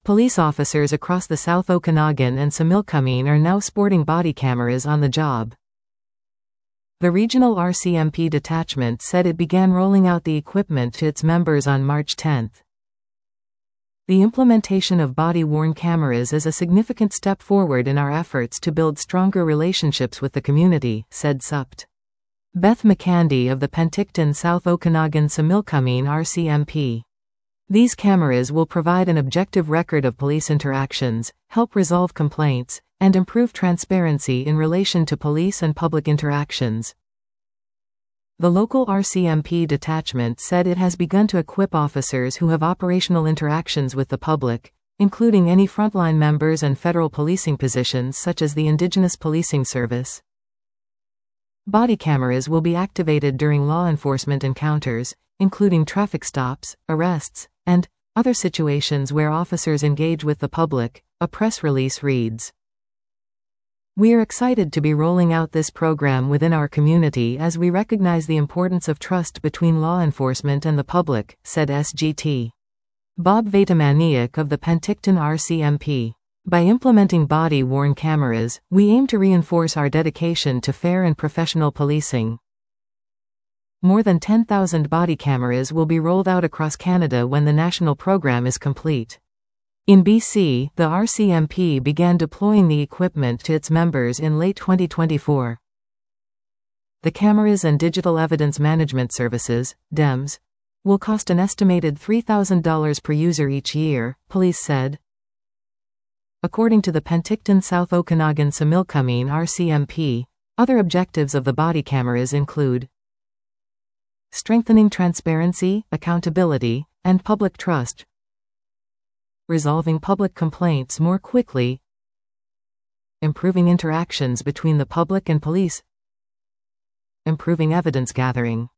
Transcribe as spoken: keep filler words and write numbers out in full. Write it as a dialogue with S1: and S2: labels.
S1: Police officers across the South Okanagan and Similkameen are now sporting body cameras on the job. The regional R C M P detachment said it began rolling out the equipment to its members on March tenth. The implementation of body-worn cameras is a significant step forward in our efforts to build stronger relationships with the community, said S U P T. Beth McCandy of the Penticton South Okanagan Similkameen R C M P. These cameras will provide an objective record of police interactions, help resolve complaints, and improve transparency in relation to police and public interactions. The local R C M P detachment said it has begun to equip officers who have operational interactions with the public, including any frontline members and federal policing positions such as the Indigenous Policing Service. Body cameras will be activated during law enforcement encounters, including traffic stops, arrests, and other situations where officers engage with the public, a press release reads. We are excited to be rolling out this program within our community as we recognize the importance of trust between law enforcement and the public, said S G T. Bob Vaitamaniak of the Penticton R C M P. By implementing body-worn cameras, we aim to reinforce our dedication to fair and professional policing. More than ten thousand body cameras will be rolled out across Canada when the national program is complete. In B C, the R C M P began deploying the equipment to its members in late twenty twenty-four. The cameras and digital evidence management services, D E M S, will cost an estimated three thousand dollars per user each year, police said. According to the Penticton South Okanagan Similkameen R C M P, other objectives of the body cameras include strengthening transparency, accountability, and public trust, resolving public complaints more quickly, improving interactions between the public and police, improving evidence gathering.